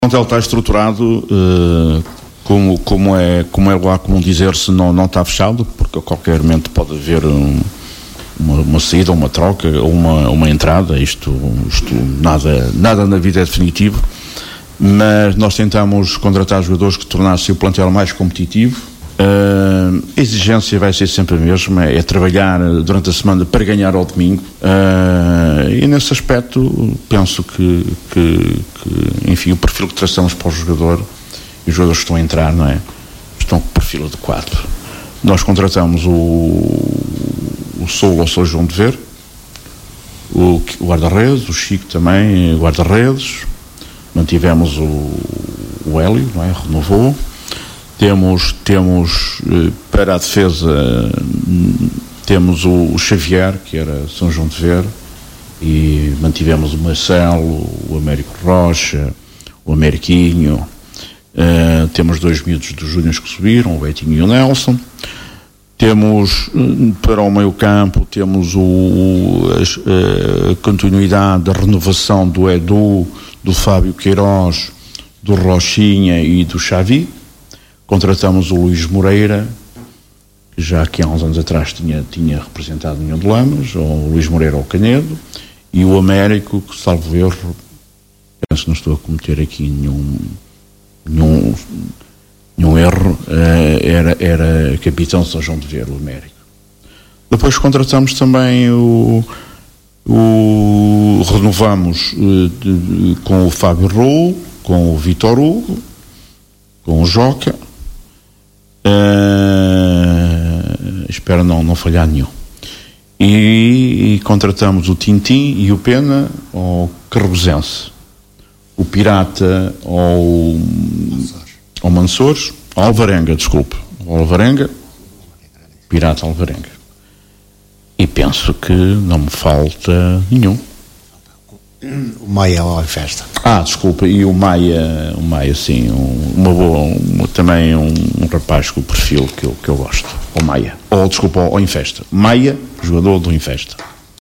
Ele está estruturado, como é lá comum dizer-se, não está fechado, porque a qualquer momento pode haver uma saída, uma troca, ou uma entrada. Isto nada na vida é definitivo, mas nós tentamos contratar jogadores que tornassem o plantel mais competitivo. A exigência vai ser sempre a mesma, é trabalhar durante a semana para ganhar ao domingo, e nesse aspecto penso que enfim, o perfil que traçamos para o jogador e os jogadores que estão a entrar, não é? Estão com o perfil adequado. Nós contratamos o Soulo ao São João de Ver, o guarda-redes, o Chico também, guarda-redes, mantivemos o Hélio, não é? Renovou. Temos para a defesa, temos o Xavier, que era São João de Ver, e mantivemos o Marcelo, o Américo Rocha, o Ameriquinho. Temos 2 miúdos dos Júniors que subiram, o Betinho e o Nelson. Temos para o meio campo, temos a continuidade, a renovação do Edu, do Fábio Queiroz, do Rochinha e do Xavi. Contratamos o Luís Moreira, que já aqui há uns anos atrás tinha representado o União de Lamas, o Luís Moreira ao Canedo, e o Américo, que, salvo erro, penso que não estou a cometer aqui nenhum erro, era capitão de São João de Ver, o Américo. Depois contratamos também renovamos com o Fábio Rou, com o Vitor Hugo, com o Joca. Espero não falhar nenhum. E contratamos o Tintim e o Pena ao Carrozense, o Pirata ao Mansores, ao Alvarenga, desculpe, ao Alvarenga, Pirata Alvarenga. E penso que não me falta nenhum. O Maia ao Infesta. Desculpa, e o Maia sim, também um rapaz com o perfil que eu gosto. O Maia, desculpa, ao Infesta. Maia, jogador do Infesta.